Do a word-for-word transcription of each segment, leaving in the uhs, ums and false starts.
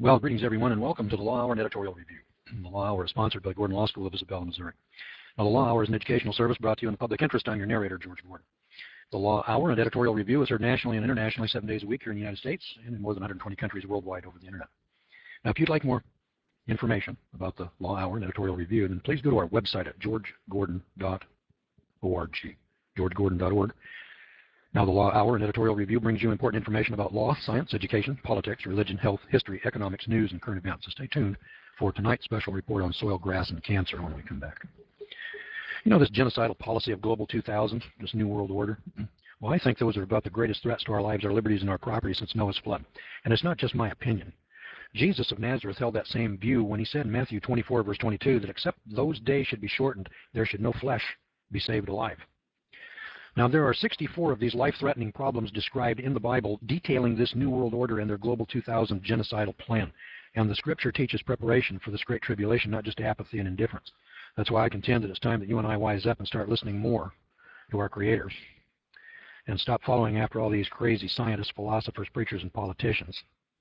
Well, greetings everyone, and welcome to the Law Hour and Editorial Review. The Law Hour is sponsored by Gordon Law School of Isabella, Missouri. Now, the Law Hour is an educational service brought to you in the public interest. I'm your narrator, George Gordon. The Law Hour and Editorial Review is heard nationally and internationally seven days a week here in the United States and in more than one hundred twenty countries worldwide over the internet. Now, if you'd like more information about the Law Hour and Editorial Review, then please go to our website at george gordon dot org, george gordon dot org. Now, the Law Hour and Editorial Review brings you important information about law, science, education, politics, religion, health, history, economics, news, and current events. So stay tuned for tonight's special report on soil, grass, and cancer when we come back. You know, this genocidal policy of Global two thousand, this New World Order? Well, I think those are about the greatest threats to our lives, our liberties, and our property since Noah's flood. And it's not just my opinion. Jesus of Nazareth held that same view when he said in Matthew twenty-four, verse twenty-two, that except those days should be shortened, there should no flesh be saved alive. Now, there are sixty-four of these life-threatening problems described in the Bible detailing this New World Order and their Global two thousand genocidal plan. And the Scripture teaches preparation for this great tribulation, not just apathy and indifference. That's why I contend that it's time that you and I wise up and start listening more to our creators and stop following after all these crazy scientists, philosophers, preachers, and politicians.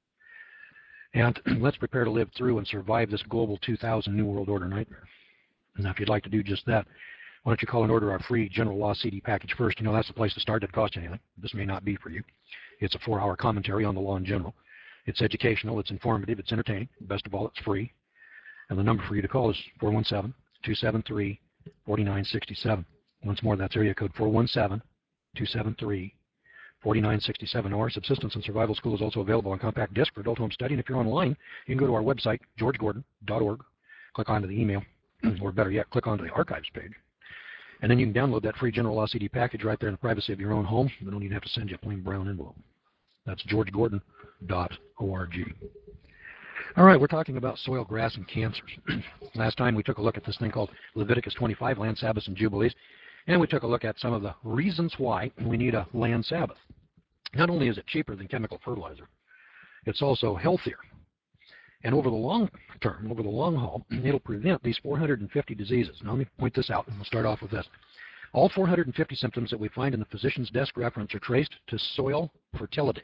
And let's prepare to live through and survive this Global two thousand New World Order nightmare. Now, if you'd like to do just that, why don't you call and order our free General Law C D package first? You know, that's the place to start. It doesn't cost you anything. This may not be for you. It's a four-hour commentary on the law in general. It's educational, it's informative, it's entertaining. Best of all, it's free. And the number for you to call is four one seven, two seven three, four nine six seven. Once more, that's area code four one seven, two seven three, four nine six seven. Our Subsistence and Survival School is also available on compact disc for adult home study. And if you're online, you can go to our website, george gordon dot org, click onto the email, or better yet, click onto the archives page. And then you can download that free General Law C D package right there in the privacy of your own home. We don't even have to send you a plain brown envelope. That's george gordon dot org. All right, we're talking about soil, grass, and cancers. Last time we took a look at this thing called Leviticus twenty-five, Land Sabbaths and Jubilees, and we took a look at some of the reasons why we need a land Sabbath. Not only is it cheaper than chemical fertilizer, it's also healthier. And over the long term, over the long haul, it'll prevent these four hundred fifty diseases. Now, let me point this out, and we'll start off with this. All four hundred fifty symptoms that we find in the physician's desk reference are traced to soil fertility.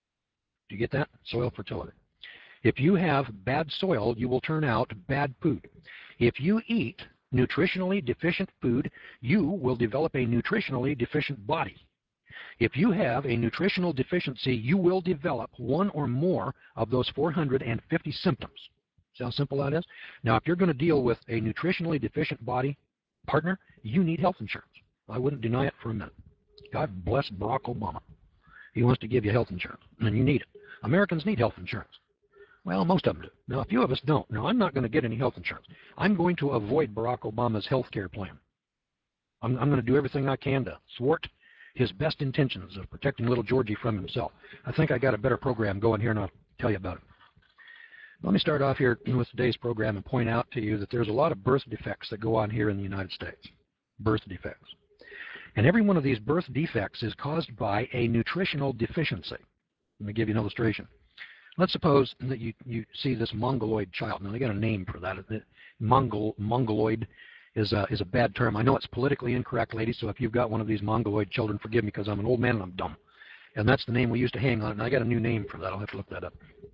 Do you get that? Soil fertility. If you have bad soil, you will turn out bad food. If you eat nutritionally deficient food, you will develop a nutritionally deficient body. If you have a nutritional deficiency, you will develop one or more of those four hundred fifty symptoms. See how simple that is? Now, if you're going to deal with a nutritionally deficient body partner, you need health insurance. I wouldn't deny it for a minute. God bless Barack Obama. He wants to give you health insurance, and you need it. Americans need health insurance. Well, most of them do. Now, a few of us don't. Now, I'm not going to get any health insurance. I'm going to avoid Barack Obama's health care plan. I'm, I'm going to do everything I can to thwart his best intentions of protecting little Georgie from himself. I think I got a better program going here, and I'll tell you about it. Let me start off here with today's program and point out to you that there's a lot of birth defects that go on here in the United States. Birth defects. And every one of these birth defects is caused by a nutritional deficiency. Let me give you an illustration. Let's suppose that you, you see this mongoloid child. Now, they got a name for that. Mongol, mongoloid is a, is a bad term. I know it's politically incorrect, ladies, so if you've got one of these mongoloid children, forgive me because I'm an old man and I'm dumb. And that's the name we used to hang on it, and I got a new name for that. I'll have to look that up.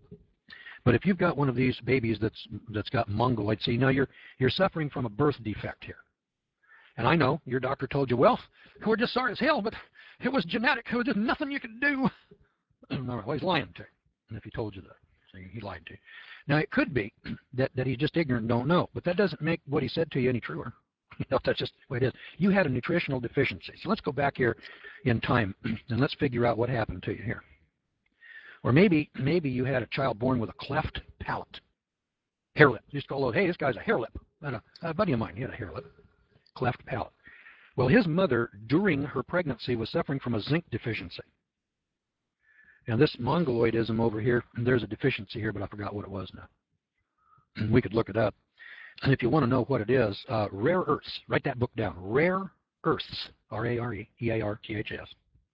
But if you've got one of these babies that's, that's got mongoloid, see, now you're, you're suffering from a birth defect here. And I know your doctor told you, well, we're just sorry as hell, but it was genetic. There was just nothing you could do. Well, he's lying to you. And if he told you that, so he lied to you. Now, it could be that, that he's just ignorant and don't know, but that doesn't make what he said to you any truer. You know, that's just the way it is. You had a nutritional deficiency. So let's go back here in time, and let's figure out what happened to you here. Or maybe maybe you had a child born with a cleft palate. Hair lip. You used to call those, hey, this guy's a hair lip. And a, a buddy of mine, he had a hair lip. Cleft palate. Well, his mother, during her pregnancy, was suffering from a zinc deficiency. Now, this mongoloidism over here, there's a deficiency here, but I forgot what it was now. We could look it up. And if you want to know what it is, uh, rare earths. Write that book down. Rare earths. R A R E E A R T H S.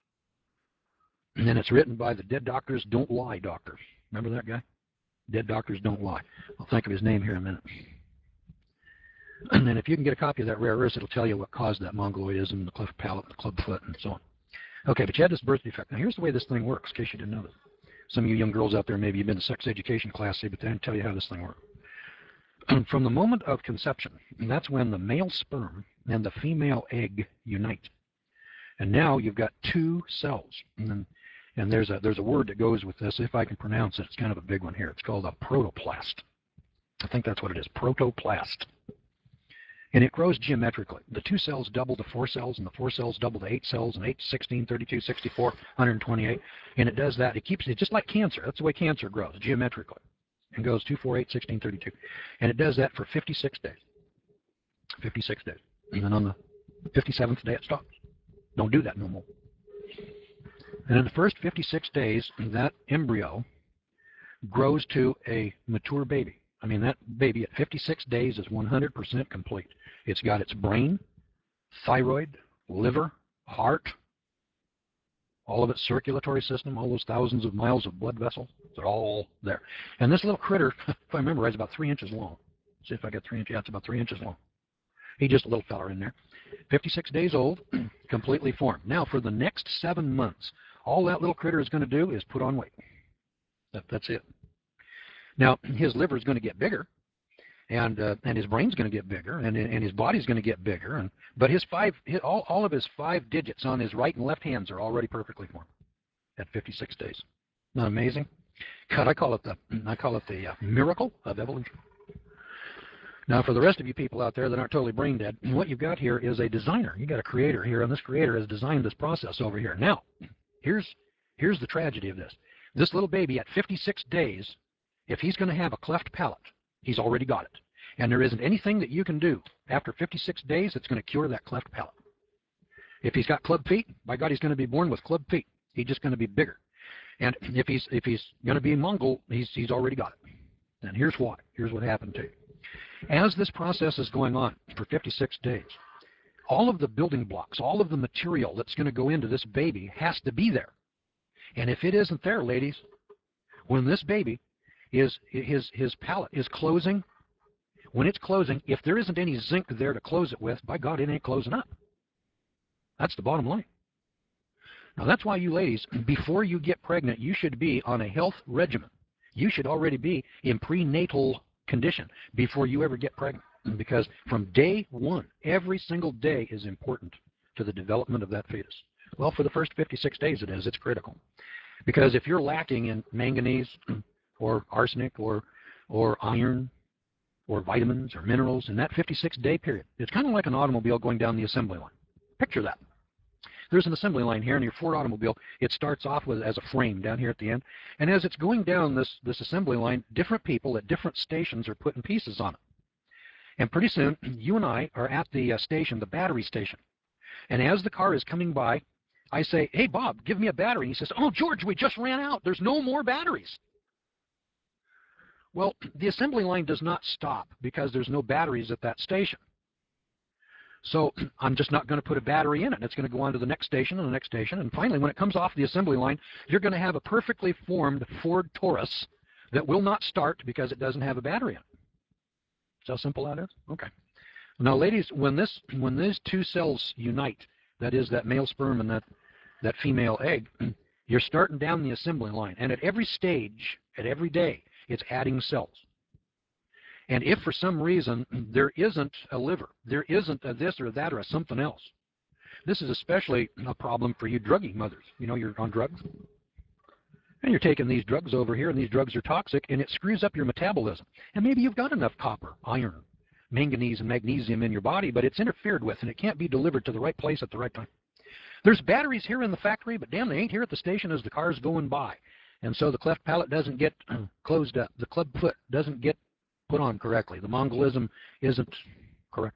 And then it's written by the Dead Doctors Don't Lie doctor. Remember that guy? Dead Doctors Don't Lie. I'll think of his name here in a minute. And then if you can get a copy of that rare earths, it'll tell you what caused that mongoloidism, the cleft palate, the club foot, and so on. Okay, but you had this birth defect. Now, here's the way this thing works, in case you didn't know this. Some of you young girls out there, maybe you've been to sex education class, but they didn't tell you how this thing works. From the moment of conception, and that's when the male sperm and the female egg unite. And now you've got two cells. And, and there's, a, there's a word that goes with this, if I can pronounce it. It's kind of a big one here. It's called a protoplast. I think that's what it is, protoplast. And it grows geometrically. The two cells double to four cells, and the four cells double to eight cells, and eight to sixteen, thirty-two, sixty-four, one hundred twenty-eight. And it does that. It keeps it just like cancer. That's the way cancer grows, geometrically. It goes two, four, eight, sixteen, thirty-two. And it does that for fifty-six days. fifty-six days. And then on the fifty-seventh day, it stops. Don't do that no more. And in the first fifty-six days, that embryo grows to a mature baby. I mean, that baby at fifty-six days is one hundred percent complete. It's got its brain, thyroid, liver, heart, all of its circulatory system, all those thousands of miles of blood vessels, they're all there. And this little critter, if I remember right, is about three inches long. See if I get three inches. Yeah, it's about three inches long. He's just a little fella in there. fifty-six days old, completely formed. Now, for the next seven months, all that little critter is going to do is put on weight. That, that's it. Now, his liver is going to get bigger, and uh, and his brain's going to get bigger, and and his body's going to get bigger, and but his five, his, all all of his five digits on his right and left hands are already perfectly formed at fifty-six days. Not amazing? God, I call it the I call it the uh, miracle of evolution. Now, for the rest of you people out there that aren't totally brain dead, what you've got here is a designer. You got a creator here, and this creator has designed this process over here. Now, here's here's the tragedy of this. This little baby at fifty-six days, if he's going to have a cleft palate, he's already got it. And there isn't anything that you can do after fifty-six days that's going to cure that cleft palate. If he's got club feet, by God, he's going to be born with club feet. He's just going to be bigger. And if he's if he's going to be Mongol, he's he's already got it. And here's why. Here's what happened to you. As this process is going on for fifty-six days, all of the building blocks, all of the material that's going to go into this baby has to be there. And if it isn't there, ladies, when this baby is his his palate is closing, when it's closing, if there isn't any zinc there to close it with, by God, it ain't closing up. That's the bottom line. Now, that's why you ladies, before you get pregnant, you should be on a health regimen. You should already be in prenatal condition before you ever get pregnant, because from day one, every single day is important to the development of that fetus. Well, for the first fifty-six days it is. It's critical. Because if you're lacking in manganese or arsenic or, or iron or vitamins or minerals in that fifty-six day period, it's kind of like an automobile going down the assembly line. Picture that. There's an assembly line here in your Ford automobile. It starts off with as a frame down here at the end. And as it's going down this, this assembly line, different people at different stations are putting pieces on it. And pretty soon, you and I are at the uh, station, the battery station. And as the car is coming by, I say, "Hey, Bob, give me a battery." And he says, "Oh, George, we just ran out. There's no more batteries." Well, the assembly line does not stop because there's no batteries at that station. So I'm just not going to put a battery in it. It's going to go on to the next station and the next station. And finally, when it comes off the assembly line, you're going to have a perfectly formed Ford Taurus that will not start because it doesn't have a battery in it. See how simple that is? Okay. Now, ladies, when this when these two cells unite, that is that male sperm and that, that female egg, you're starting down the assembly line. And at every stage, at every day, it's adding cells. And if for some reason there isn't a liver, there isn't a this or that or a something else, this is especially a problem for you druggy mothers. You know, you're on drugs, and you're taking these drugs over here, and these drugs are toxic, and it screws up your metabolism. And maybe you've got enough copper, iron, manganese, and magnesium in your body, but it's interfered with, and it can't be delivered to the right place at the right time. There's batteries here in the factory, but damn, they ain't here at the station as the car's going by. And so the cleft palate doesn't get closed up. The club foot doesn't get put on correctly. The Mongolism isn't correct.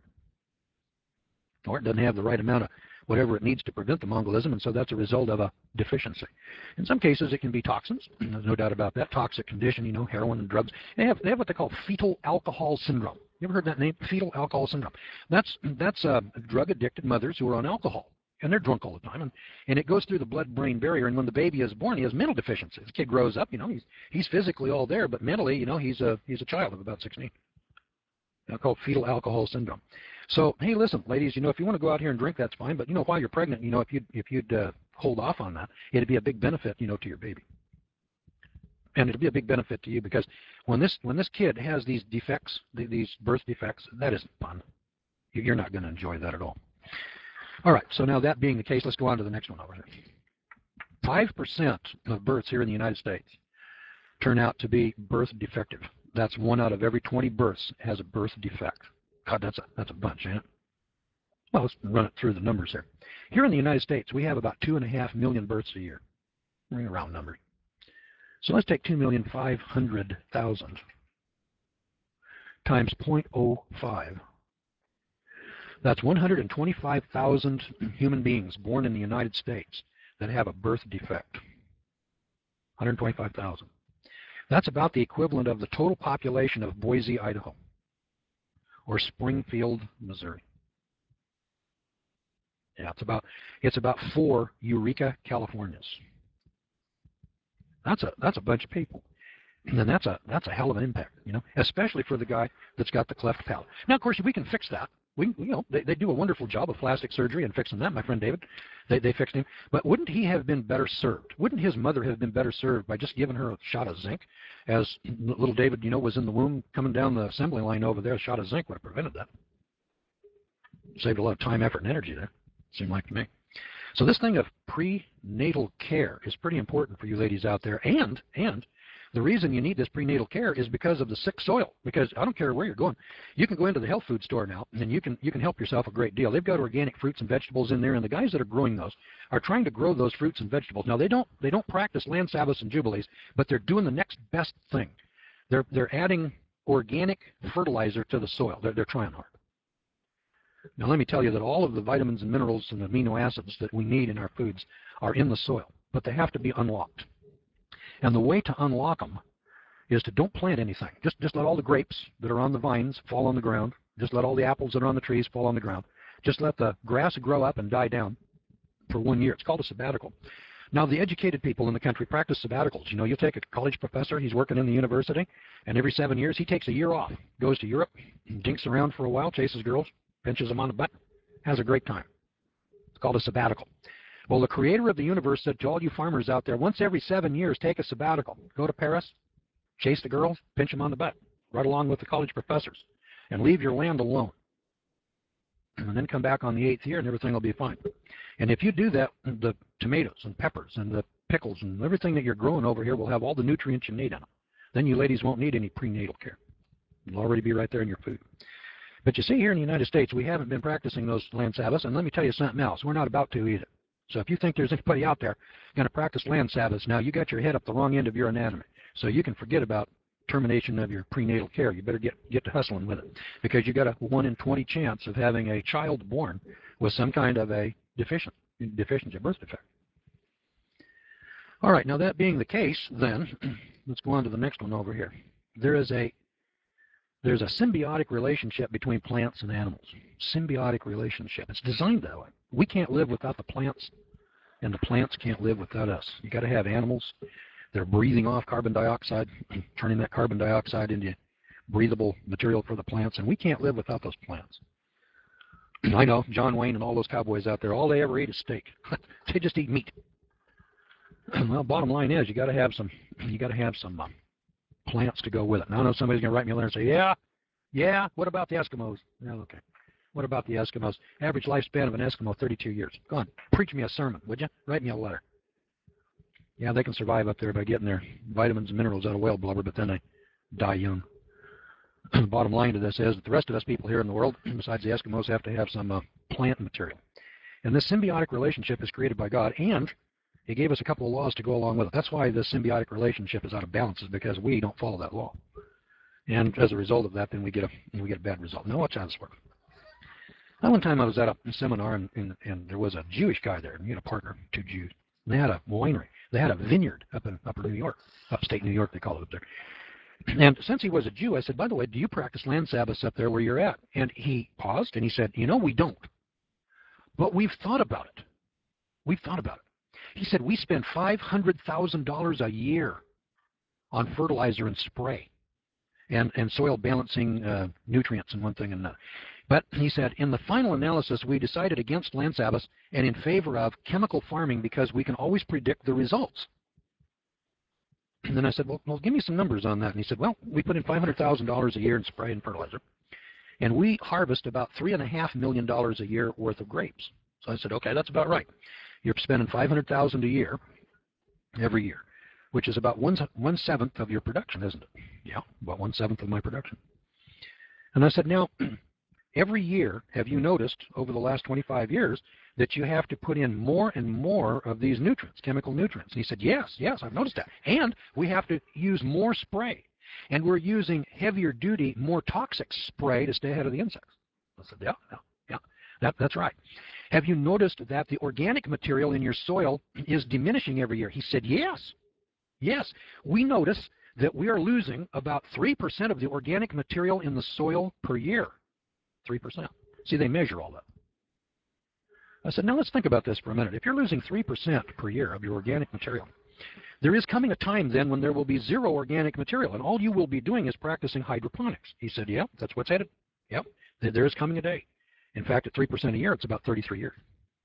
Or it doesn't have the right amount of whatever it needs to prevent the Mongolism, and so that's a result of a deficiency. In some cases, it can be toxins. There's no doubt about that. Toxic condition, you know, heroin and drugs. They have, they have what they call fetal alcohol syndrome. You ever heard that name? Fetal alcohol syndrome. That's, that's uh, drug-addicted mothers who are on alcohol. And they're drunk all the time, and, and it goes through the blood-brain barrier, and when the baby is born, he has mental deficiencies. The kid grows up, you know, he's, he's physically all there, but mentally, you know, he's a, he's a child of about sixteen. They're called fetal alcohol syndrome. So, hey, listen, ladies, you know, if you want to go out here and drink, that's fine, but, you know, while you're pregnant, you know, if you'd, if you'd uh, hold off on that, it'd be a big benefit, you know, to your baby. And it'll be a big benefit to you because when this when this kid has these defects, these birth defects, that isn't fun. You're not going to enjoy that at all. All right, so now that being the case, let's go on to the next one over here. five percent of births here in the United States turn out to be birth defective. That's one out of every twenty births has a birth defect. God, that's a, that's a bunch, ain't it? Well, let's run it through the numbers here. Here in the United States, we have about two and a half million births a year. Ring a round number. So let's take two million five hundred thousand times zero point zero five. That's one hundred twenty-five thousand human beings born in the United States that have a birth defect. one hundred twenty-five thousand. That's about the equivalent of the total population of Boise, Idaho, or Springfield, Missouri. Yeah, it's about it's about four Eureka, Californias. That's a that's a bunch of people, and that's a that's a hell of an impact, you know, especially for the guy that's got the cleft palate. Now, of course, we can fix that. We, you know, they, they do a wonderful job of plastic surgery and fixing that. My friend David, they they fixed him. But wouldn't he have been better served? Wouldn't his mother have been better served by just giving her a shot of zinc, as little David, you know, was in the womb coming down the assembly line over there? A shot of zinc would have prevented that. Saved a lot of time, effort, and energy there. Seemed like to me. So this thing of prenatal care is pretty important for you ladies out there, and and the reason you need this prenatal care is because of the sick soil. Because I don't care where you're going, you can go into the health food store now, and you can you can help yourself a great deal. They've got organic fruits and vegetables in there, and the guys that are growing those are trying to grow those fruits and vegetables. Now they don't they don't practice land Sabbaths and jubilees, but they're doing the next best thing. They're they're adding organic fertilizer to the soil. They're they're trying hard. Now let me tell you that all of the vitamins and minerals and amino acids that we need in our foods are in the soil, but they have to be unlocked. And the way to unlock them is to don't plant anything. Just just let all the grapes that are on the vines fall on the ground. Just let all the apples that are on the trees fall on the ground. Just let the grass grow up and die down for one year. It's called a sabbatical. Now, the educated people in the country practice sabbaticals. You know, you'll take a college professor, he's working in the university, and every seven years he takes a year off, goes to Europe, dinks around for a while, chases girls, pinches them on the butt, has a great time. It's called a sabbatical. Well, the creator of the universe said to all you farmers out there, once every seven years, take a sabbatical. Go to Paris, chase the girls, pinch them on the butt, right along with the college professors, and leave your land alone. And then come back on the eighth year and everything will be fine. And if you do that, the tomatoes and peppers and the pickles and everything that you're growing over here will have all the nutrients you need in them. Then you ladies won't need any prenatal care. It'll already be right there in your food. But you see, here in the United States, we haven't been practicing those land Sabbaths, and let me tell you something else. We're not about to either. So if you think there's anybody out there going to practice land Sabbaths, now you got your head up the wrong end of your anatomy. So you can forget about termination of your prenatal care. You better get, get to hustling with it, because you got a one in twenty chance of having a child born with some kind of a deficient, deficiency, birth defect. All right, now that being the case, then, let's go on to the next one over here. There is a There's a symbiotic relationship between plants and animals. Symbiotic relationship. It's designed that way. We can't live without the plants, and the plants can't live without us. You got to have animals that are breathing off carbon dioxide, turning that carbon dioxide into breathable material for the plants, and we can't live without those plants. I know, John Wayne and all those cowboys out there, all they ever eat is steak. They just eat meat. Well, bottom line is, you got to have some. You got to have some. Um, plants to go with it. Now I know somebody's going to write me a letter and say, yeah, yeah, what about the Eskimos? Yeah, okay. What about the Eskimos? Average lifespan of an Eskimo, thirty-two years. Go on, preach me a sermon, would you? Write me a letter. Yeah, they can survive up there by getting their vitamins and minerals out of whale blubber, but then they die young. The bottom line to this is that the rest of us people here in the world, besides the Eskimos, have to have some uh, plant material. And this symbiotic relationship is created by God, and He gave us a couple of laws to go along with it. That's why this symbiotic relationship is out of balance, is because we don't follow that law. And as a result of that, then we get a we get a bad result. Now watch how this works. Now one time I was at a seminar, and, and, and there was a Jewish guy there, and he had a partner, two Jews. And they had a winery. They had a vineyard up in upper New York, upstate New York, they call it up there. And since he was a Jew, I said, by the way, do you practice land Sabbaths up there where you're at? And he paused, and he said, you know, we don't. But we've thought about it. We've thought about it. He said, we spend five hundred thousand dollars a year on fertilizer and spray and, and soil balancing uh, nutrients and one thing and another. But he said, in the final analysis, we decided against land Sabbaths and in favor of chemical farming because we can always predict the results. And then I said, well, well, give me some numbers on that. And he said, well, we put in five hundred thousand dollars a year in spray and fertilizer, and we harvest about three and a half million dollars a year worth of grapes. So I said, okay, that's about right. You're spending five hundred thousand dollars a year every year, which is about one one seventh of your production, isn't it? Yeah, about one seventh of my production. And I said, now, every year, have you noticed over the last twenty-five years that you have to put in more and more of these nutrients, chemical nutrients? And he said, yes, yes, I've noticed that. And we have to use more spray. And we're using heavier duty, more toxic spray to stay ahead of the insects. I said, yeah, yeah, yeah, that, that's right. Have you noticed that the organic material in your soil is diminishing every year? He said, yes, yes. We notice that we are losing about three percent of the organic material in the soil per year. three percent. See, they measure all that. I said, now let's think about this for a minute. If you're losing three percent per year of your organic material, there is coming a time then when there will be zero organic material, and all you will be doing is practicing hydroponics. He said, yeah, that's what's headed. Yep, there is coming a day. In fact, at three percent a year, it's about thirty-three years.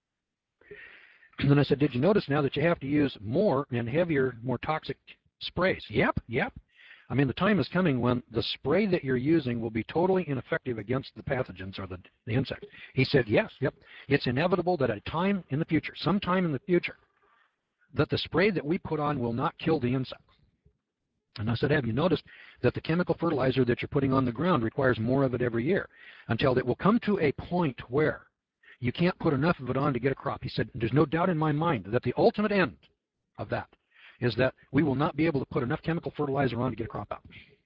And then I said, did you notice now that you have to use more and heavier, more toxic sprays? Yep, yep. I mean, the time is coming when the spray that you're using will be totally ineffective against the pathogens or the, the insects. He said, yes, yep. It's inevitable that at a time in the future, sometime in the future, that the spray that we put on will not kill the insects. And I said, have you noticed that the chemical fertilizer that you're putting on the ground requires more of it every year until it will come to a point where you can't put enough of it on to get a crop? He said, there's no doubt in my mind that the ultimate end of that is that we will not be able to put enough chemical fertilizer on to get a crop out.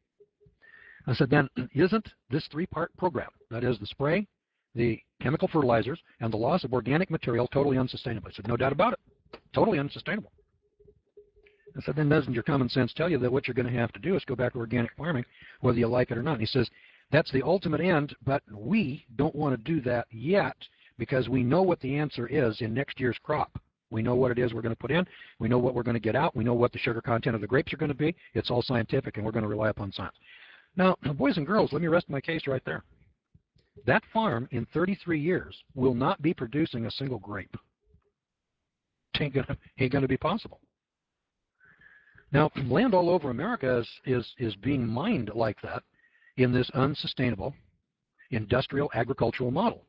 I said, then isn't this three-part program, that is the spray, the chemical fertilizers, and the loss of organic material, totally unsustainable? I said, no doubt about it, totally unsustainable. I said, then doesn't your common sense tell you that what you're going to have to do is go back to organic farming, whether you like it or not? And he says, that's the ultimate end, but we don't want to do that yet because we know what the answer is in next year's crop. We know what it is we're going to put in. We know what we're going to get out. We know what the sugar content of the grapes are going to be. It's all scientific, and we're going to rely upon science. Now, boys and girls, let me rest my case right there. That farm in thirty-three years will not be producing a single grape. It ain't going to, ain't going to be possible. Now, land all over America is, is, is being mined like that in this unsustainable industrial agricultural model.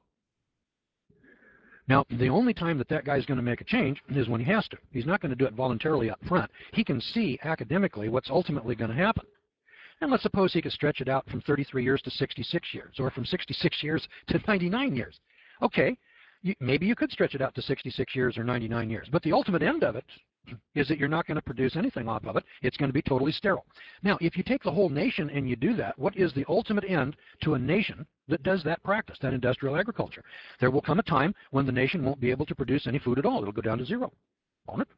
Now, the only time that that guy's going to make a change is when he has to. He's not going to do it voluntarily up front. He can see academically what's ultimately going to happen. And let's suppose he could stretch it out from thirty-three years to sixty-six years, or from sixty-six years to ninety-nine years. Okay, you, maybe you could stretch it out to sixty-six years or ninety-nine years, but the ultimate end of it is that you're not going to produce anything off of it. It's going to be totally sterile. Now, if you take the whole nation and you do that, what is the ultimate end to a nation that does that practice, that industrial agriculture? There will come a time when the nation won't be able to produce any food at all. It'll go down to zero, won't it?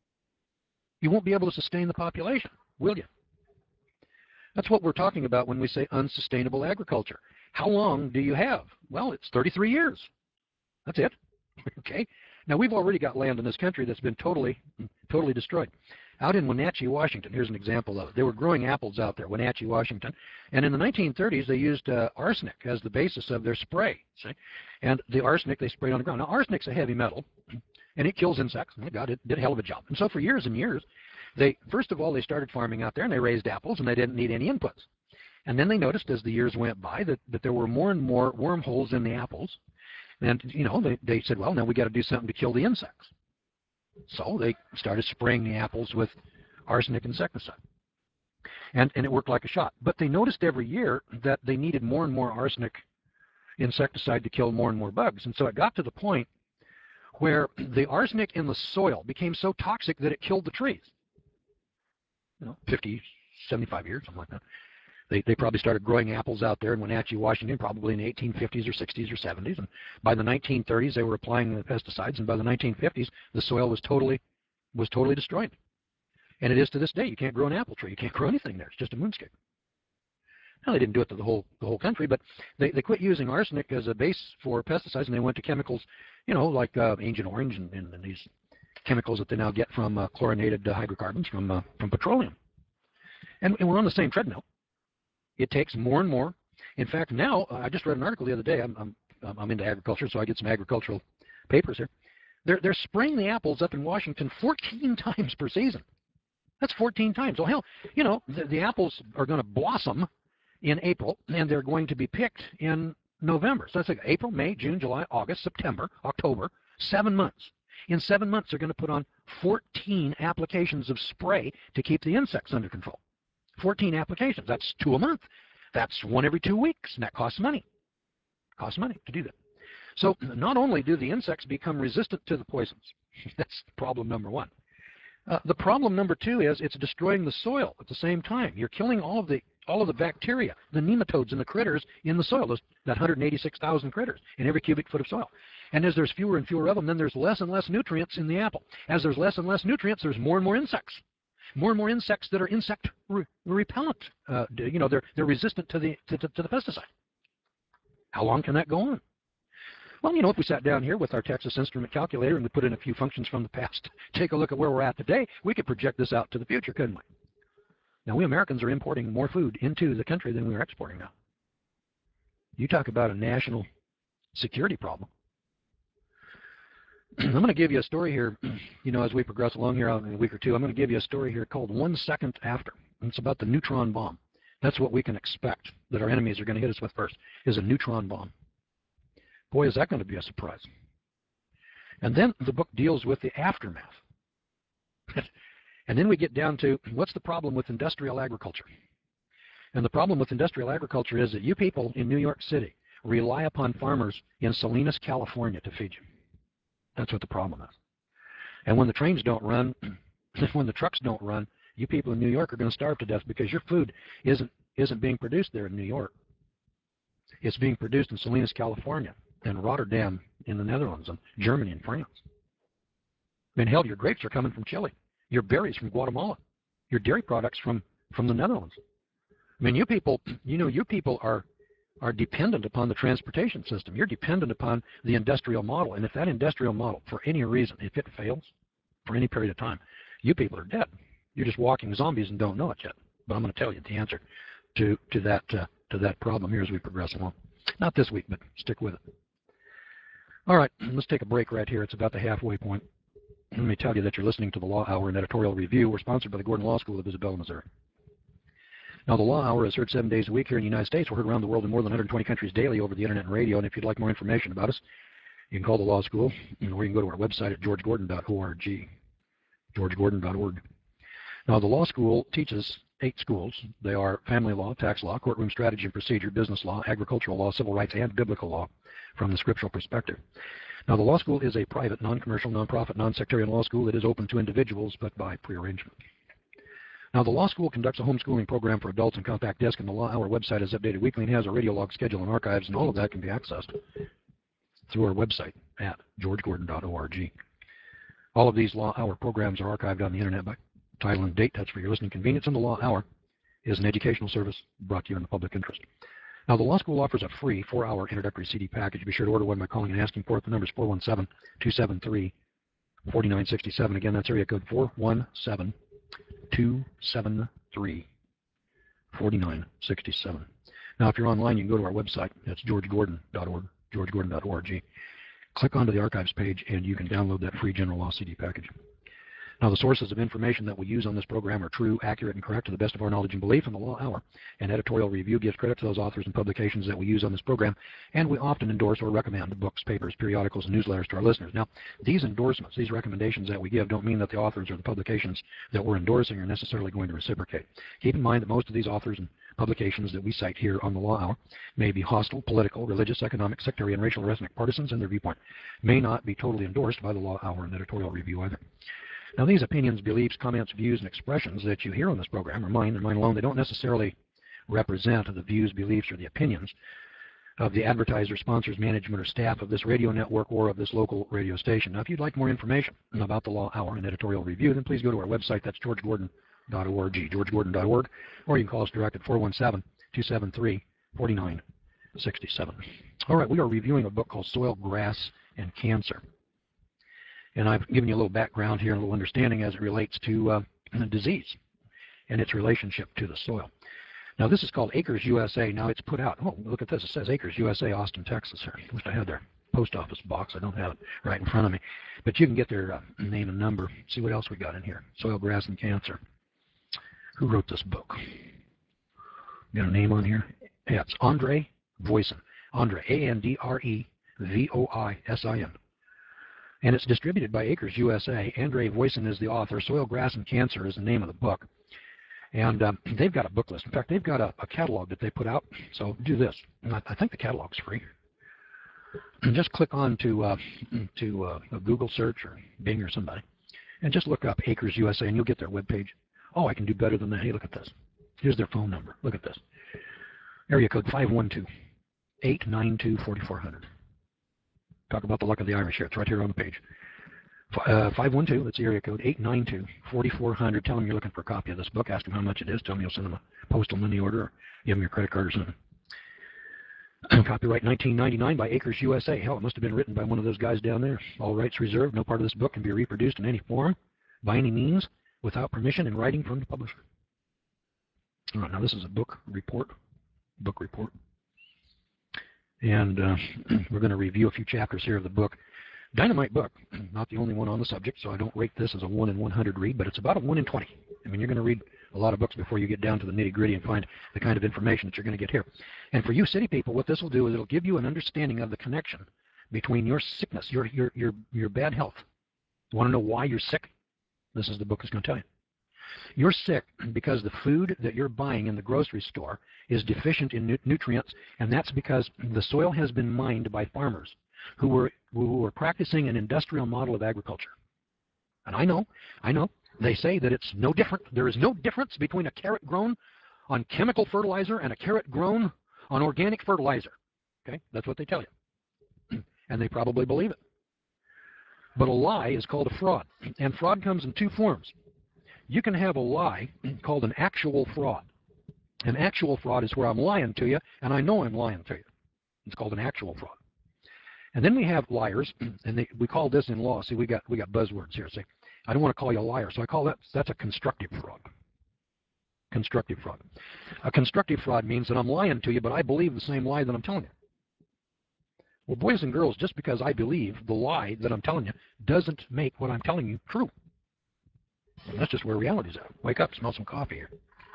You won't be able to sustain the population, will you? That's what we're talking about when we say unsustainable agriculture. How long do you have? Well, it's thirty-three years. That's it. Okay. Now, we've already got land in this country that's been totally, totally destroyed. Out in Wenatchee, Washington, here's an example of it. They were growing apples out there, Wenatchee, Washington. And in the nineteen thirties, they used uh, arsenic as the basis of their spray. See? And the arsenic they sprayed on the ground. Now, arsenic's a heavy metal, and it kills insects. Oh my God, it did a hell of a job. And so for years and years, they, first of all, they started farming out there, and they raised apples, and they didn't need any inputs. And then they noticed as the years went by that, that there were more and more wormholes in the apples. And, you know, they, they said, well, now we got to do something to kill the insects. So they started spraying the apples with arsenic insecticide. And, and it worked like a shot. But they noticed every year that they needed more and more arsenic insecticide to kill more and more bugs. And so it got to the point where the arsenic in the soil became so toxic that it killed the trees. You know, fifty, seventy-five years, something like that. They, they probably started growing apples out there in Wenatchee, Washington, probably in the eighteen fifties or sixties or seventies. And by the nineteen thirties, they were applying the pesticides. And by the nineteen fifties, the soil was totally, was totally destroyed. And it is to this day. You can't grow an apple tree. You can't grow anything there. It's just a moonscape. Now, they didn't do it to the whole, the whole country, but they, they quit using arsenic as a base for pesticides, and they went to chemicals, you know, like uh, Agent Orange and, and, and these chemicals that they now get from uh, chlorinated uh, hydrocarbons from, uh, from petroleum. And, and we're on the same treadmill. It takes more and more. In fact, now, uh, I just read an article the other day. I'm, I'm, I'm into agriculture, so I get some agricultural papers here. They're, they're spraying the apples up in Washington fourteen times per season. That's fourteen times. Well, hell, you know, the, the apples are going to blossom in April, and they're going to be picked in November. So that's like April, May, June, July, August, September, October, seven months. In seven months, they're going to put on fourteen applications of spray to keep the insects under control. fourteen applications. That's two a month. That's one every two weeks, and that costs money. Costs money to do that. So not only do the insects become resistant to the poisons, that's problem number one. Uh, the problem number two is it's destroying the soil at the same time. You're killing all of the all of the bacteria, the nematodes and the critters in the soil, those, that one hundred eighty-six thousand critters in every cubic foot of soil. And as there's fewer and fewer of them, then there's less and less nutrients in the apple. As there's less and less nutrients, there's more and more insects. More and more insects that are insect re repellent. Uh, you know, they're, they're resistant to the, to, to, to the pesticide. How long can that go on? Well, you know, if we sat down here with our Texas Instrument calculator and we put in a few functions from the past, take a look at where we're at today, we could project this out to the future, couldn't we? Now, we Americans are importing more food into the country than we are exporting now. You talk about a national security problem. I'm going to give you a story here, you know, as we progress along here in a week or two. I'm going to give you a story here called One Second After. And it's about the neutron bomb. That's what we can expect that our enemies are going to hit us with first, is a neutron bomb. Boy, is that going to be a surprise. And then the book deals with the aftermath. And then we get down to what's the problem with industrial agriculture. And the problem with industrial agriculture is that you people in New York City rely upon farmers in Salinas, California to feed you. That's what the problem is. And when the trains don't run, when the trucks don't run, you people in New York are going to starve to death because your food isn't, isn't being produced there in New York. It's being produced in Salinas, California, and Rotterdam in the Netherlands, and Germany and France. I mean, hell, your grapes are coming from Chile. Your berries from Guatemala. Your dairy products from, from the Netherlands. I mean, you people, you know, you people are, are dependent upon the transportation system. You're dependent upon the industrial model. And if that industrial model, for any reason, if it fails for any period of time, you people are dead. You're just walking zombies and don't know it yet. But I'm going to tell you the answer to, to, that, uh, to that problem here as we progress along. Not this week, but stick with it. All right, let's take a break right here. It's about the halfway point. Let me tell you that you're listening to the Law Hour and Editorial Review. We're sponsored by the Gordon Law School of Isabella, Missouri. Now, the Law Hour is heard seven days a week here in the United States. We're heard around the world in more than one hundred twenty countries daily over the internet and radio. And if you'd like more information about us, you can call the Law School, or you can go to our website at george gordon dot org. george gordon dot org. Now, the Law School teaches eight schools. They are family law, tax law, courtroom strategy and procedure, business law, agricultural law, civil rights, and biblical law from the scriptural perspective. Now, the law school is a private, non-commercial, non-profit, non-sectarian law school that is open to individuals, but by prearrangement. Now, the law school conducts a homeschooling program for adults in compact disc, and the Law Hour website is updated weekly and has a radio log schedule and archives, and all of that can be accessed through our website at george gordon dot org. All of these Law Hour programs are archived on the internet by title and date. That's for your listening convenience, and the Law Hour is an educational service brought to you in the public interest. Now, the Law School offers a free four-hour introductory C D package. Be sure to order one by calling and asking for it. The number is four one seven, two seven three, four nine six seven. Again, that's area code four one seven, two seven three, four nine six seven. Now, if you're online, you can go to our website. That's george gordon dot org, george gordon dot org. Click onto the archives page, and you can download that free general law C D package. Now, the sources of information that we use on this program are true, accurate, and correct to the best of our knowledge and belief, and the Law Hour and Editorial Review gives credit to those authors and publications that we use on this program, and we often endorse or recommend books, papers, periodicals, and newsletters to our listeners. Now, these endorsements, these recommendations that we give don't mean that the authors or the publications that we're endorsing are necessarily going to reciprocate. Keep in mind that most of these authors and publications that we cite here on the Law Hour may be hostile, political, religious, economic, sectarian, racial, or ethnic partisans, and their viewpoint may not be totally endorsed by the Law Hour and Editorial Review either. Now, these opinions, beliefs, comments, views, and expressions that you hear on this program are mine. They're mine alone. They don't necessarily represent the views, beliefs, or the opinions of the advertiser, sponsors, management, or staff of this radio network or of this local radio station. Now, if you'd like more information about the Law Hour and Editorial Review, then please go to our website. That's george gordon dot org, george gordon dot org, or you can call us direct at four one seven, two seven three, four nine six seven. All right, we are reviewing a book called Soil, Grass, and Cancer. And I've given you a little background here, a little understanding as it relates to uh, disease and its relationship to the soil. Now, this is called Acres U S A. Now, it's put out. Oh, look at this. It says Acres U S A, Austin, Texas. Here. I wish I had their post office box. I don't have it right in front of me. But you can get their uh, name and number. See what else we got in here. Soil, grass, and cancer. Who wrote this book? Got a name on here? Yeah, it's Andre Voisin. Andre, A N D R E V O I S I N. And it's distributed by Acres U S A. Andre Voisin is the author. Soil, Grass, and Cancer is the name of the book. And um, they've got a book list. In fact, they've got a, a catalog that they put out. So do this. I, I think the catalog's free. Just click on to, uh, to uh, a Google search or Bing or somebody, and just look up Acres U S A, and you'll get their webpage. Oh, I can do better than that. Hey, look at this. Here's their phone number. Look at this. Area code five one two, eight nine two, four four zero zero. Talk about the luck of the Irish here. It's right here on the page. Uh, five one two, that's the area code, eight nine two, four four zero zero. Tell them you're looking for a copy of this book. Ask them how much it is. Tell them you'll send them a postal money order or give them your credit card or something. Copyright nineteen ninety-nine by Acres U S A. Hell, it must have been written by one of those guys down there. All rights reserved. No part of this book can be reproduced in any form, by any means, without permission in writing from the publisher. All right, now this is a book report. Book report. And uh, we're going to review a few chapters here of the book. Dynamite book. Not the only one on the subject, so I don't rate this as a one in one hundred read, but it's about a one in twenty. I mean, you're going to read a lot of books before you get down to the nitty-gritty and find the kind of information that you're going to get here. And for you city people, what this will do is it'll give you an understanding of the connection between your sickness, your, your, your, your bad health. You want to know why you're sick? This is the book is going to tell you. You're sick because the food that you're buying in the grocery store is deficient in nu nutrients, and that's because the soil has been mined by farmers who were, who were practicing an industrial model of agriculture. And I know, I know, they say that it's no different. There is no difference between a carrot grown on chemical fertilizer and a carrot grown on organic fertilizer. Okay, that's what they tell you. And they probably believe it. But a lie is called a fraud, and fraud comes in two forms. You can have a lie called an actual fraud. An actual fraud is where I'm lying to you, and I know I'm lying to you. It's called an actual fraud. And then we have liars, and they, we call this in law. See, we got we got buzzwords here. See, I don't want to call you a liar, so I call that that's a constructive fraud. Constructive fraud. A constructive fraud means that I'm lying to you, but I believe the same lie that I'm telling you. Well, boys and girls, just because I believe the lie that I'm telling you doesn't make what I'm telling you true. And that's just where reality's at. Wake up, smell some coffee here.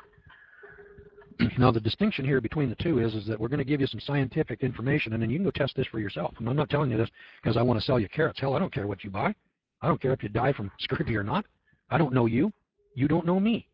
Now, the distinction here between the two is, is that we're going to give you some scientific information, and then you can go test this for yourself. And I'm not telling you this because I want to sell you carrots. Hell, I don't care what you buy. I don't care if you die from scurvy or not. I don't know you. You don't know me.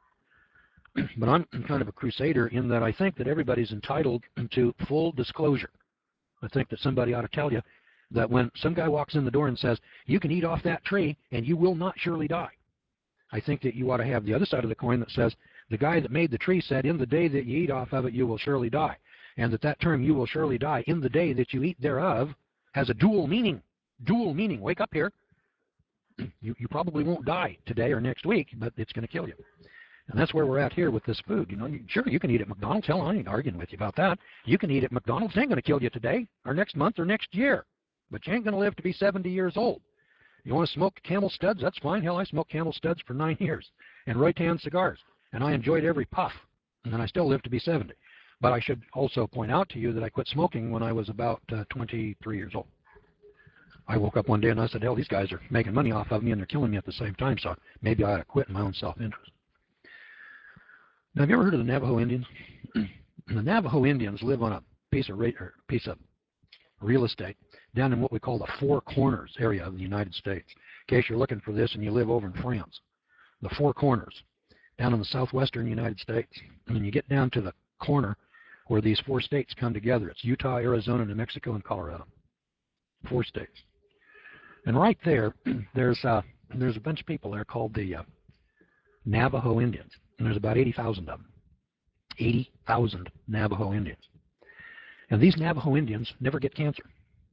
But I'm kind of a crusader in that I think that everybody's entitled to full disclosure. I think that somebody ought to tell you that when some guy walks in the door and says, you can eat off that tree and you will not surely die. I think that you ought to have the other side of the coin that says, the guy that made the tree said, in the day that you eat off of it, you will surely die. And that that term, you will surely die, in the day that you eat thereof, has a dual meaning. Dual meaning. Wake up here. You, you probably won't die today or next week, but it's going to kill you. And that's where we're at here with this food. You know, you, sure, you can eat at McDonald's. Hell, I ain't arguing with you about that. You can eat at McDonald's. It ain't going to kill you today or next month or next year. But you ain't going to live to be seventy years old. You want to smoke Camel Studs? That's fine. Hell, I smoked Camel Studs for nine years. And Roy Tan cigars. And I enjoyed every puff. And I still live to be seventy. But I should also point out to you that I quit smoking when I was about uh, twenty-three years old. I woke up one day and I said, hell, these guys are making money off of me and they're killing me at the same time, so maybe I ought to quit in my own self-interest. Now, have you ever heard of the Navajo Indians? The Navajo Indians live on a piece of, or piece of real estate down in what we call the Four Corners area of the United States. In case you're looking for this and you live over in France, the Four Corners, down in the southwestern United States. And when you get down to the corner where these four states come together, it's Utah, Arizona, New Mexico, and Colorado. Four states. And right there, there's uh, there's a bunch of people there called the uh, Navajo Indians. And there's about eighty thousand of them. eighty thousand Navajo Indians. And these Navajo Indians never get cancer.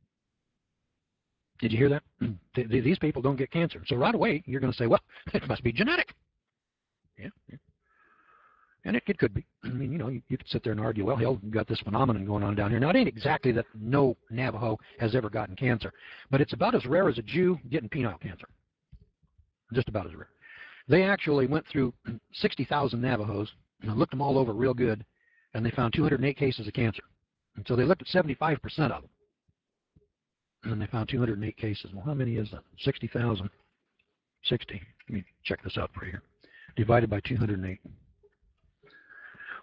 Did you hear that? These people don't get cancer. So right away, you're going to say, well, it must be genetic. Yeah. yeah. And it, it could be. I mean, you know, you, you could sit there and argue, well, hell, you've got this phenomenon going on down here. Now, it ain't exactly that no Navajo has ever gotten cancer, but it's about as rare as a Jew getting penile cancer. Just about as rare. They actually went through sixty thousand Navajos and looked them all over real good, and they found two hundred eight cases of cancer. And so they looked at seventy-five percent of them, and they found two hundred eight cases. Well, how many is that? sixty thousand. sixty. Let me check this out for you. Divided by two hundred eight.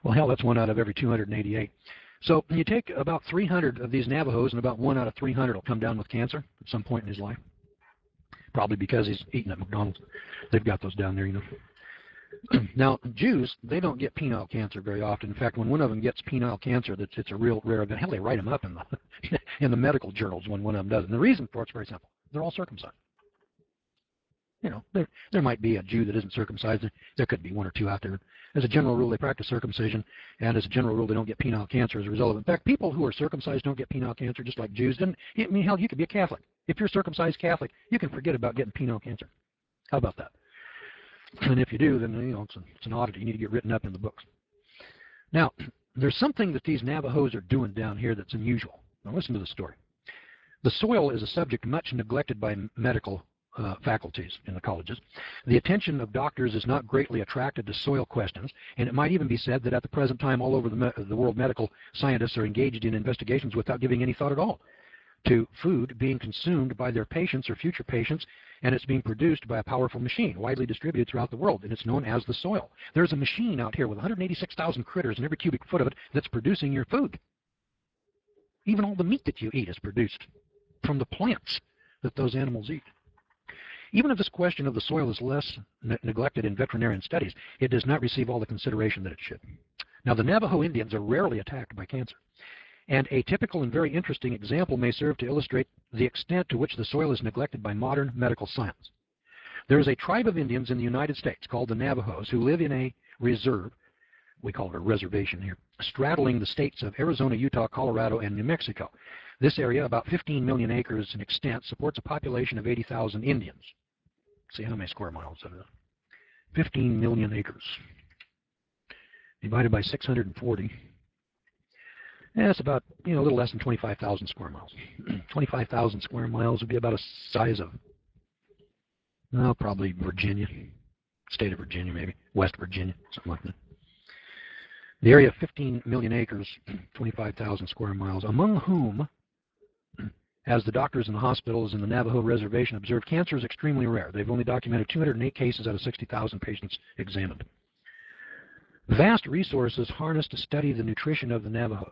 Well, hell, that's one out of every two hundred eighty-eight. So you take about three hundred of these Navajos, and about one out of three hundred will come down with cancer at some point in his life. Probably because he's eating at McDonald's. They've got those down there, you know. Now, Jews, they don't get penile cancer very often. In fact, when one of them gets penile cancer, that's it's a real rare event. Hell, they write them up in the in the medical journals when one of them does. And the reason for it's very simple. They're all circumcised. You know, there there might be a Jew that isn't circumcised. There, there could be one or two out there. As a general rule, they practice circumcision, and as a general rule, they don't get penile cancer as a result of it. In fact, people who are circumcised don't get penile cancer, just like Jews. And I mean, hell, you could be a Catholic. If you're circumcised Catholic, you can forget about getting penile cancer. How about that? And if you do, then you know it's, a, it's an oddity. You need to get written up in the books. Now, there's something that these Navajos are doing down here that's unusual. Now, listen to the story. The soil is a subject much neglected by medical uh, faculties in the colleges. The attention of doctors is not greatly attracted to soil questions, and it might even be said that at the present time, all over the, me the world, medical scientists are engaged in investigations without giving any thought at all to food being consumed by their patients or future patients, and it's being produced by a powerful machine widely distributed throughout the world, and it's known as the soil. There's a machine out here with one hundred eighty-six thousand critters in every cubic foot of it that's producing your food. Even all the meat that you eat is produced from the plants that those animals eat. Even if this question of the soil is less ne neglected in veterinarian studies, it does not receive all the consideration that it should. Now, the Navajo Indians are rarely attacked by cancer. And a typical and very interesting example may serve to illustrate the extent to which the soil is neglected by modern medical science. There is a tribe of Indians in the United States called the Navajos who live in a reserve, we call it a reservation here, straddling the states of Arizona, Utah, Colorado, and New Mexico. This area, about fifteen million acres in extent, supports a population of eighty thousand Indians. See how many square miles that is. fifteen million acres. Divided by six hundred forty. Yeah, it's about, you know, a little less than twenty-five thousand square miles. twenty-five thousand square miles would be about a size of, well, probably Virginia, state of Virginia maybe, West Virginia, something like that. The area of fifteen million acres, twenty-five thousand square miles, among whom, as the doctors in the hospitals in the Navajo Reservation observed, cancer is extremely rare. They've only documented two hundred eight cases out of sixty thousand patients examined. Vast resources harnessed to study the nutrition of the Navajos.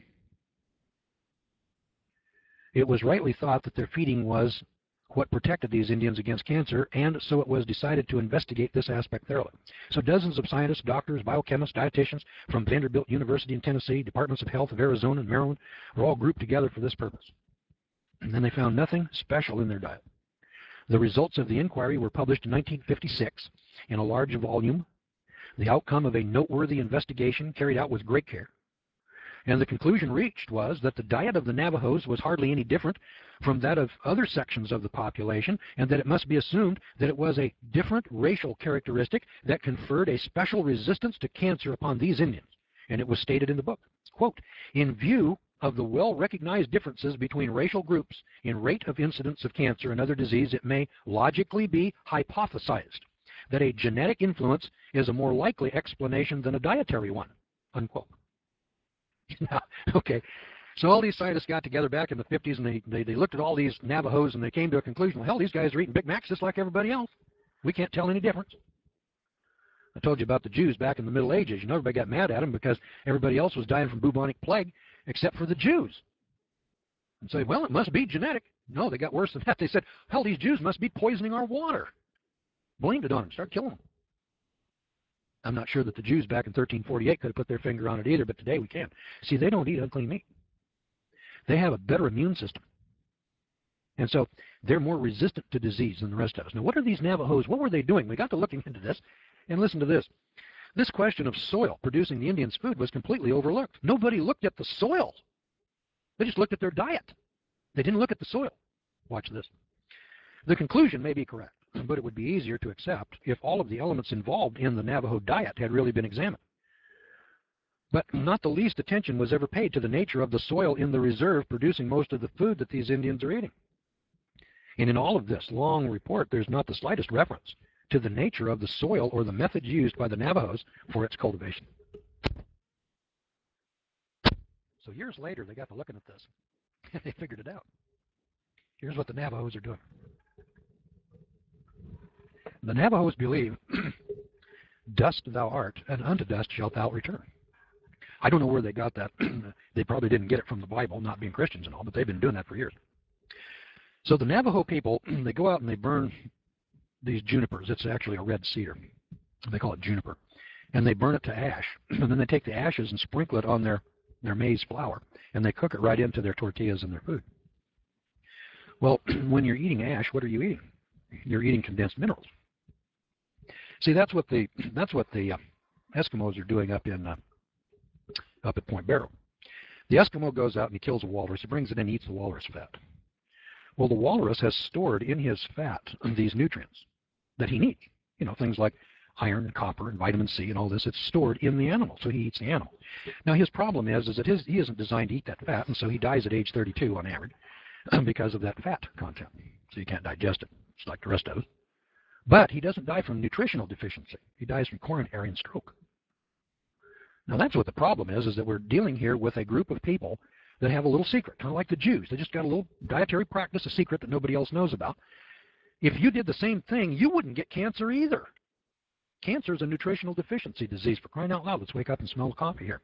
It was rightly thought that their feeding was what protected these Indians against cancer, and so it was decided to investigate this aspect thoroughly. So dozens of scientists, doctors, biochemists, dietitians from Vanderbilt University in Tennessee, Departments of Health of Arizona and Maryland were all grouped together for this purpose. And then they found nothing special in their diet. The results of the inquiry were published in nineteen fifty-six in a large volume, the outcome of a noteworthy investigation carried out with great care. And the conclusion reached was that the diet of the Navajos was hardly any different from that of other sections of the population, and that it must be assumed that it was a different racial characteristic that conferred a special resistance to cancer upon these Indians. And it was stated in the book, quote, in view of the well-recognized differences between racial groups in rate of incidence of cancer and other disease, it may logically be hypothesized that a genetic influence is a more likely explanation than a dietary one, unquote. Now, okay, so all these scientists got together back in the fifties, and they, they, they looked at all these Navajos, and they came to a conclusion, well, hell, these guys are eating Big Macs just like everybody else. We can't tell any difference. I told you about the Jews back in the Middle Ages. You know, everybody got mad at them because everybody else was dying from bubonic plague except for the Jews. And say, well, it must be genetic. No, they got worse than that. They said, hell, these Jews must be poisoning our water. Blamed it on them, start killing them. I'm not sure that the Jews back in thirteen forty-eight could have put their finger on it either, but today we can. See, they don't eat unclean meat. They have a better immune system. And so they're more resistant to disease than the rest of us. Now, what are these Navajos? What were they doing? We got to looking into this, and listen to this. This question of soil producing the Indians' food was completely overlooked. Nobody looked at the soil. They just looked at their diet. They didn't look at the soil. Watch this. The conclusion may be correct, but it would be easier to accept if all of the elements involved in the Navajo diet had really been examined. But not the least attention was ever paid to the nature of the soil in the reserve producing most of the food that these Indians are eating. And in all of this long report, there's not the slightest reference to the nature of the soil or the methods used by the Navajos for its cultivation. So years later, they got to looking at this, and they figured it out. Here's what the Navajos are doing. The Navajos believe, dust thou art, and unto dust shalt thou return. I don't know where they got that. They probably didn't get it from the Bible, not being Christians and all, but they've been doing that for years. So the Navajo people, they go out and they burn these junipers. It's actually a red cedar. They call it juniper. And they burn it to ash. And then they take the ashes and sprinkle it on their, their maize flour. And they cook it right into their tortillas and their food. Well, when you're eating ash, what are you eating? You're eating condensed minerals. See, that's what the, that's what the uh, Eskimos are doing up in uh, up at Point Barrow. The Eskimo goes out and he kills a walrus. He brings it in and eats the walrus fat. Well, the walrus has stored in his fat these nutrients that he needs. You know, things like iron and copper and vitamin C and all this. It's stored in the animal, so he eats the animal. Now, his problem is, is that his, he isn't designed to eat that fat, and so he dies at age thirty-two on average because of that fat content. So you can't digest it. It's like the rest of us. But he doesn't die from nutritional deficiency. He dies from coronary and stroke. Now, that's what the problem is, is that we're dealing here with a group of people that have a little secret, kind of like the Jews. They just got a little dietary practice, a secret that nobody else knows about. If you did the same thing, you wouldn't get cancer either. Cancer is a nutritional deficiency disease. For crying out loud, let's wake up and smell the coffee here.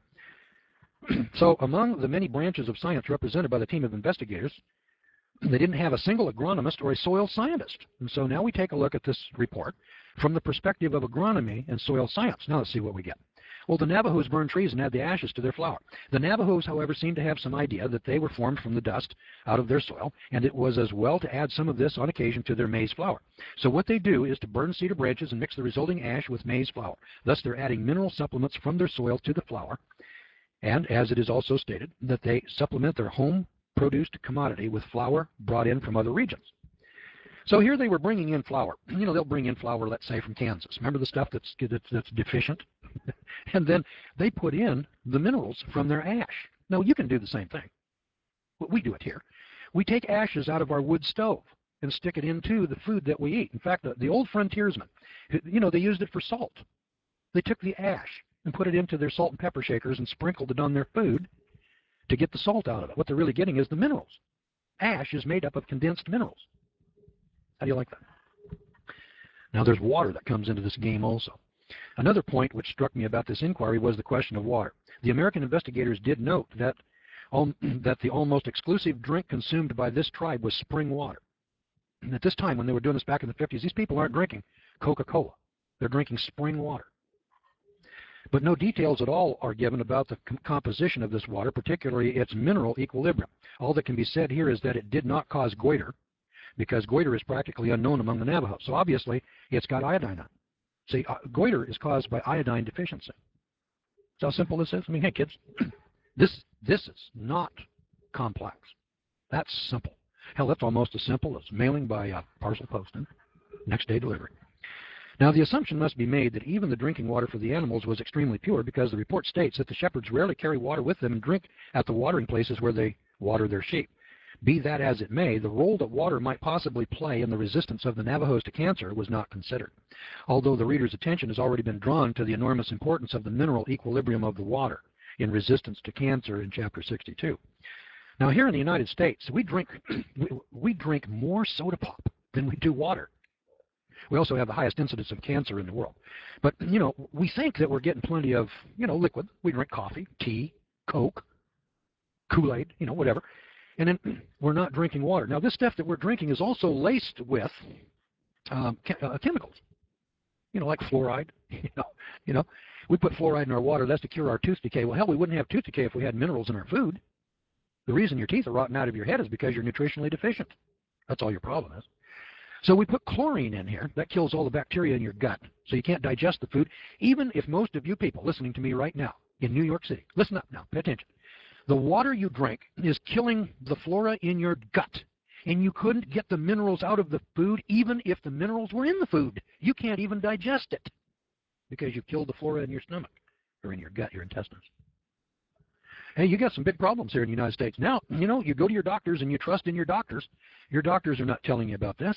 So among the many branches of science represented by the team of investigators, they didn't have a single agronomist or a soil scientist. And so now we take a look at this report from the perspective of agronomy and soil science. Now let's see what we get. Well, the Navajos burned trees and add the ashes to their flour. The Navajos, however, seem to have some idea that they were formed from the dust out of their soil, and it was as well to add some of this on occasion to their maize flour. So what they do is to burn cedar branches and mix the resulting ash with maize flour. Thus, they're adding mineral supplements from their soil to the flour, and as it is also stated, that they supplement their home-produced commodity with flour brought in from other regions. So here they were bringing in flour. You know, they'll bring in flour, let's say, from Kansas. Remember the stuff that's, that's, that's deficient? And then they put in the minerals from their ash. Now, you can do the same thing. We do it here. We take ashes out of our wood stove and stick it into the food that we eat. In fact, the, the old frontiersmen, you know, they used it for salt. They took the ash and put it into their salt and pepper shakers and sprinkled it on their food to get the salt out of it. What they're really getting is the minerals. Ash is made up of condensed minerals. How do you like that? Now, there's water that comes into this game also. Another point which struck me about this inquiry was the question of water. The American investigators did note that, um, that the almost exclusive drink consumed by this tribe was spring water. And at this time, when they were doing this back in the fifties, these people aren't drinking Coca-Cola. They're drinking spring water. But no details at all are given about the com composition of this water, particularly its mineral equilibrium. All that can be said here is that it did not cause goiter, because goiter is practically unknown among the Navajos. So obviously, it's got iodine on it. See, uh, goiter is caused by iodine deficiency. See how simple this is? I mean, hey, kids, this, this is not complex. That's simple. Hell, that's almost as simple as mailing by uh, parcel post and next day delivery. Now, the assumption must be made that even the drinking water for the animals was extremely pure, because the report states that the shepherds rarely carry water with them and drink at the watering places where they water their sheep. Be that as it may, the role that water might possibly play in the resistance of the Navajos to cancer was not considered, although the reader's attention has already been drawn to the enormous importance of the mineral equilibrium of the water in resistance to cancer in Chapter sixty-two. Now, here in the United States, we drink, we, we drink more soda pop than we do water. We also have the highest incidence of cancer in the world. But, you know, we think that we're getting plenty of, you know, liquid. We drink coffee, tea, Coke, Kool-Aid, you know, whatever. And then we're not drinking water. Now, this stuff that we're drinking is also laced with um, uh, chemicals, you know, like fluoride. You know, you know, we put fluoride in our water. That's to cure our tooth decay. Well, hell, we wouldn't have tooth decay if we had minerals in our food. The reason your teeth are rotting out of your head is because you're nutritionally deficient. That's all your problem is. So we put chlorine in here. That kills all the bacteria in your gut, so you can't digest the food. Even if most of you people listening to me right now in New York City, listen up now, pay attention. The water you drink is killing the flora in your gut, and you couldn't get the minerals out of the food even if the minerals were in the food. You can't even digest it because you've killed the flora in your stomach or in your gut, your intestines. Hey, you got some big problems here in the United States. Now, you know, you go to your doctors and you trust in your doctors. Your doctors are not telling you about this.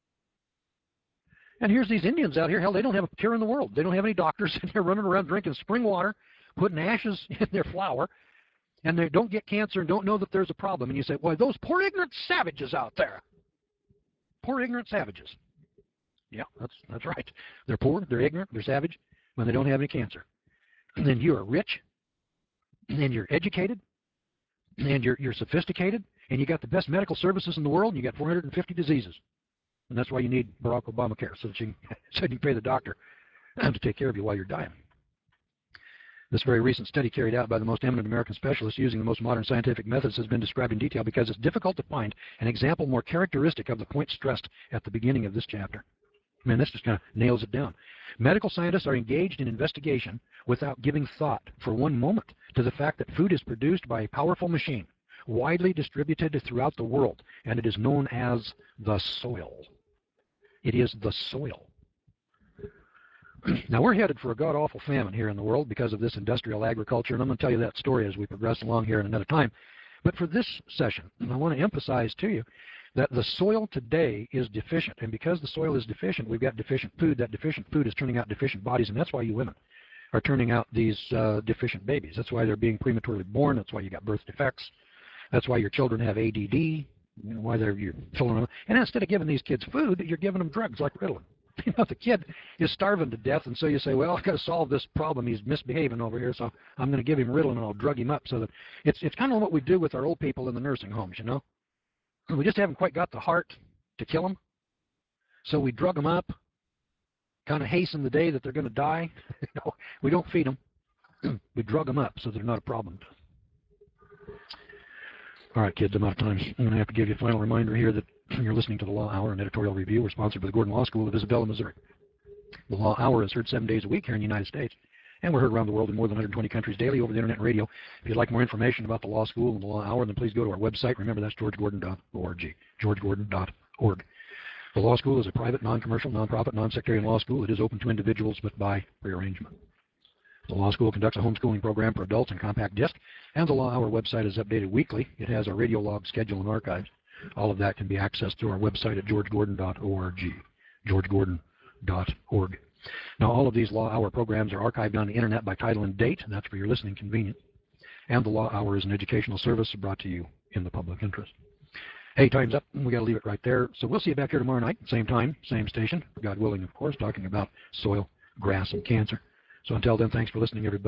And here's these Indians out here. Hell, they don't have a cure in the world. They don't have any doctors, and they're running around drinking spring water, putting ashes in their flour, and they don't get cancer and don't know that there's a problem. And you say, well, those poor ignorant savages out there. Poor ignorant savages. Yeah, that's, that's right. They're poor, they're ignorant, they're savage when they don't have any cancer. And then you are rich and you're educated, and you're, you're sophisticated, and you got the best medical services in the world, and you got four hundred fifty diseases. And that's why you need Barack Obamacare, so that you can, so you can pay the doctor to take care of you while you're dying. This very recent study carried out by the most eminent American specialists using the most modern scientific methods has been described in detail because it's difficult to find an example more characteristic of the point stressed at the beginning of this chapter. I mean, this just kind of nails it down. Medical scientists are engaged in investigation without giving thought for one moment to the fact that food is produced by a powerful machine, widely distributed throughout the world, and it is known as the soil. It is the soil. Now, we're headed for a god-awful famine here in the world because of this industrial agriculture, and I'm going to tell you that story as we progress along here in another time. But for this session, I want to emphasize to you that the soil today is deficient, and because the soil is deficient, we've got deficient food. That deficient food is turning out deficient bodies, and that's why you women are turning out these uh, deficient babies. That's why they're being prematurely born. That's why you got birth defects. That's why your children have A D D, you know, why they're you're filling them. And instead of giving these kids food, you're giving them drugs like Ritalin. You know, the kid is starving to death, and so you say, well, I've got to solve this problem. He's misbehaving over here, so I'm going to give him Ritalin and I'll drug him up. So that it's, it's kind of what we do with our old people in the nursing homes, you know. We just haven't quite got the heart to kill them, so we drug them up, kind of hasten the day that they're going to die. You know, we don't feed them. We drug them up so they're not a problem. All right, kids, I'm out of time. I'm going to have to give you a final reminder here that you're listening to the Law Hour, an editorial review. We're sponsored by the Gordon Law School of Isabella, Missouri. The Law Hour is heard seven days a week here in the United States, and we're heard around the world in more than one hundred twenty countries daily over the internet and radio. If you'd like more information about the Law School and the Law Hour, then please go to our website. Remember, that's george gordon dot org, george gordon dot org. The Law School is a private, non-commercial, non-profit, non-sectarian law school. It is open to individuals, but by prearrangement. The Law School conducts a homeschooling program for adults in compact disc, and the Law Hour website is updated weekly. It has a radio log schedule and archives. All of that can be accessed through our website at george gordon dot org, george gordon dot org. Now, all of these Law Hour programs are archived on the internet by title and date, and that's for your listening convenience. And the Law Hour is an educational service brought to you in the public interest. Hey, time's up. We got to leave it right there. So we'll see you back here tomorrow night, same time, same station, God willing, of course, talking about soil, grass, and cancer. So until then, thanks for listening, everybody.